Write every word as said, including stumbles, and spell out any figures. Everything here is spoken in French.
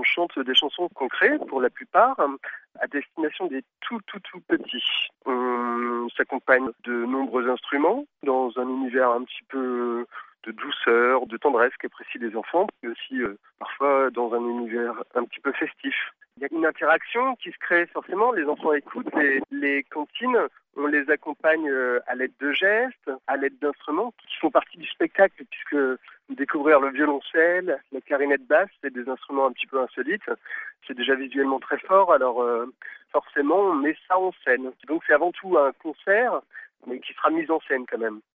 chante des chansons qu'on crée, pour la plupart, à destination des tout tout tout petits. On s'accompagne de nombreux instruments dans un univers un petit peu de douceur, de tendresse qu'apprécient les enfants, mais aussi euh, parfois dans un univers un petit peu festif. Il y a une interaction qui se crée forcément, les enfants écoutent, les, les comptines, on les accompagne euh, à l'aide de gestes, à l'aide d'instruments qui font partie du spectacle, puisque découvrir le violoncelle, la clarinette basse, c'est des instruments un petit peu insolites, c'est déjà visuellement très fort, alors euh, forcément on met ça en scène. Donc c'est avant tout un concert, mais qui sera mis en scène quand même.